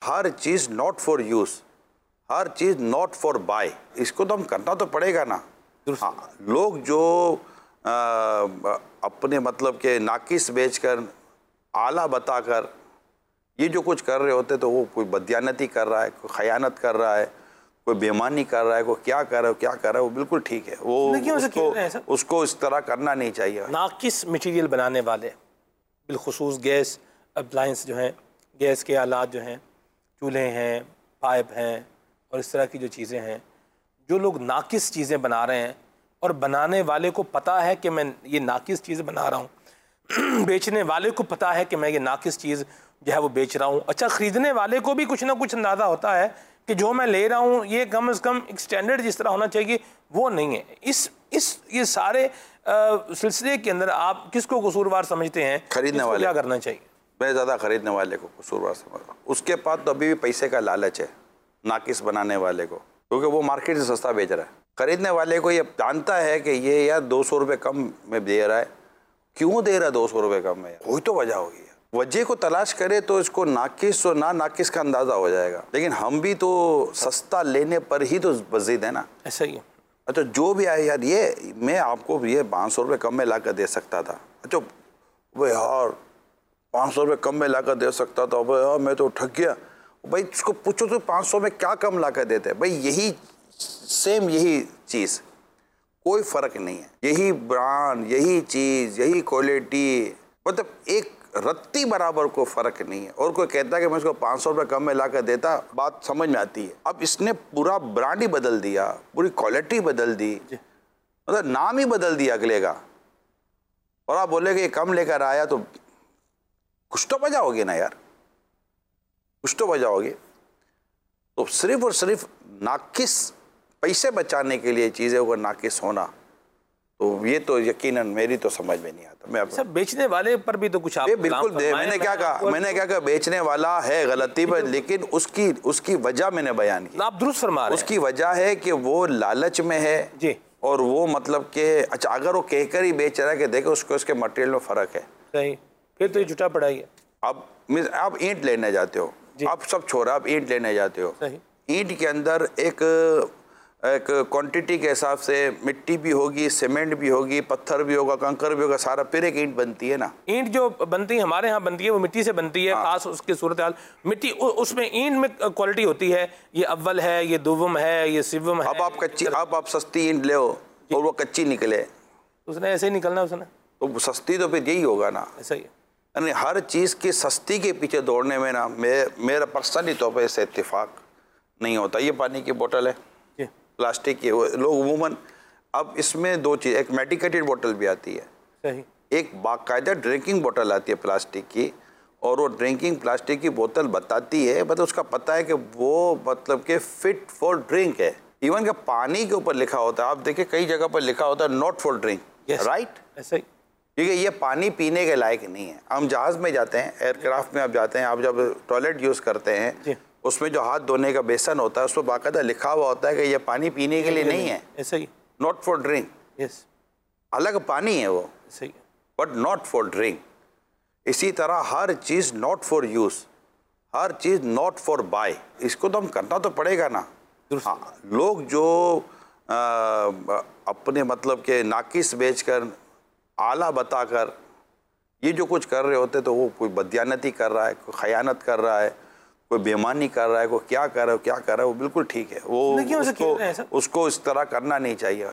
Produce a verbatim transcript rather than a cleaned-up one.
हर चीज़ not for use, हर चीज़ नॉट फॉर बाय, इसको तो हम करना तो पड़ेगा ना। हाँ, लोग जो आ, अपने मतलब के नाकिस बेचकर आला बताकर ये जो कुछ कर रहे होते तो वो कोई बदयानती कर रहा है, कोई खयानत कर रहा है, कोई बेईमानी कर रहा है, कोई क्या कर रहा है क्या कर रहा है, वो बिल्कुल ठीक है, वो उसको, उसको इस तरह करना नहीं चाहिए। नाकिस मटेरियल बनाने वाले बिलखुसूस गैस अप्लाइंस जो हैं, गैस के आलात जो हैं, चूल्हे हैं, पाइप हैं और इस तरह की जो चीज़ें हैं, जो लोग नाकिस चीज़ें बना रहे हैं और बनाने वाले को पता है कि मैं ये नाकिस चीज़ बना रहा हूँ बेचने वाले को पता है कि मैं ये नाकिस चीज़ जो है वो बेच रहा हूँ। अच्छा, ख़रीदने वाले को भी कुछ ना कुछ अंदाज़ा होता है कि जो मैं ले रहा हूँ ये कम से कम एक स्टैंडर्ड जिस तरह होना चाहिए वो नहीं है। इस इस ये सारे सिलसिले के अंदर आप किसको कसूरवार समझते हैं? खरीदने वाले क्या करना चाहिए? मैं ज़्यादा खरीदने वाले को कसूरवार समझता हूँ। उसके पास तो अभी भी पैसे का लालच है नाकिस बनाने वाले को, क्योंकि वो मार्केट से सस्ता बेच रहा है। खरीदने वाले को ये जानता है कि ये यार दो सौ रुपये कम में दे रहा है, क्यों दे रहा है दो सौ रुपये कम में, कोई तो वजह होगी। वजह को तलाश करे तो इसको नाकिस और ना नाकिस का अंदाज़ा हो जाएगा। लेकिन हम भी तो सस्ता लेने पर ही तो मज़ीद है ना। ऐसा ही है। अच्छा, जो भी आए यार, ये मैं आपको ये पाँच सौ रुपये कम में ला कर दे सकता था। अच्छा वो यार पाँच सौ रुपये कम में ला कर दे सकता था, भाई यार मैं तो ठग गया। भाई उसको पूछो तो पाँच सौ में क्या कम ला कर देते हैं भाई, यही सेम यही चीज़, कोई फ़र्क नहीं है, यही ब्रांड, यही चीज़, यही क्वालिटी, मतलब एक रत्ती बराबर को फ़र्क नहीं है। और कोई कहता है कि मैं इसको पाँच सौ रुपये कम में ला कर देता, बात समझ में आती है। अब इसने पूरा ब्रांड ही बदल दिया, पूरी क्वालिटी बदल दी, मतलब नाम ही बदल दिया अगले का, और आप बोले कि कम लेकर आया तो कुछ तो वजह होगी ना यार, कुछ तो वजह होगी। तो सिर्फ और सिर्फ नाकिस पैसे बचाने के लिए चीज़ें को नाकिस होना, तो ये तो यकीनन मेरी तो समझ में नहीं आता। मैं सब बेचने वाले पर भी तो कुछ आप बिल्कुल दे, मैंने क्या कहा, मैंने क्या कहा, बेचने वाला है गलती पर, लेकिन उसकी उसकी वजह मैंने बयान की। आप दुरुस्त फरमा रहे हैं। उसकी वजह है कि वो लालच में है जी, और वो मतलब कि अच्छा अगर वो कहकर ही बेच रहा है कि देखो उसको उसके मटेरियल में फ़र्क है, सही, फिर तो ये झूठा पड़ा है। अब आप ईंट लेने जाते हो, आप सब छोड़ा, आप ईंट लेने जाते हो, ईंट के अंदर एक एक क्वांटिटी के हिसाब से मिट्टी भी होगी, सीमेंट भी होगी, पत्थर भी होगा, कंकर भी होगा, सारा फिर एक ईंट बनती है ना। ईंट जो बनती है हमारे यहाँ बनती है वो मिट्टी से बनती है। हाँ। खास उसकी सूरत हाल मिट्टी, उसमें ईंट में क्वालिटी होती है, ये अव्वल है, ये दुवम है, ये सिवम है। अब आप कच्ची, अब आप सस्ती ईंट ले और वो कच्ची निकले, उसने ऐसे ही निकलना, उसने तो सस्ती तो फिर यही होगा ना। ऐसा ही है। यानी हर चीज़ की सस्ती के पीछे दौड़ने में ना मे, मेरा पर्सनली तौर पर इससे इत्तेफाक नहीं होता। ये पानी की बोतल है प्लास्टिक की, लोग उमूमन अब इसमें दो चीज़, एक मेडिकेटेड बोतल भी आती है, सही, एक बाकायदा ड्रिंकिंग बोतल आती है प्लास्टिक की, और वो ड्रिंकिंग प्लास्टिक की बोतल बताती है, मतलब उसका पता है कि वो मतलब कि फिट फॉर ड्रिंक है। इवन के पानी के ऊपर लिखा होता है, आप देखिए कई जगह पर लिखा होता है नॉट फॉर ड्रिंक, राइट, ऐसा ही, क्योंकि ये पानी पीने के लायक नहीं है। हम जहाज़ में जाते हैं, एयरक्राफ्ट में आप जाते हैं, आप जब टॉयलेट यूज़ करते हैं, उसमें जो हाथ धोने का बेसन होता है उस पर बाकायदा लिखा हुआ होता है कि ये पानी पीने के लिए नहीं है, ऐसा ही, नॉट फॉर ड्रिंक। यस, अलग पानी है वो, सही, बट नॉट फॉर ड्रिंक। इसी तरह हर चीज़ नॉट फॉर यूज़, हर चीज़ नॉट फॉर बाय, इसको तो हम करना तो पड़ेगा ना। हाँ, लोग जो आ, अपने मतलब के नाकिस बेचकर आला बताकर ये जो कुछ कर रहे होते तो वो कोई बदयानती कर रहा है, कोई खयानत कर रहा है, कोई बेईमानी कर रहा है, कोई क्या कर रहा है क्या कर रहा है, वो बिल्कुल ठीक है, वो उसको, उसको इस तरह करना नहीं चाहिए।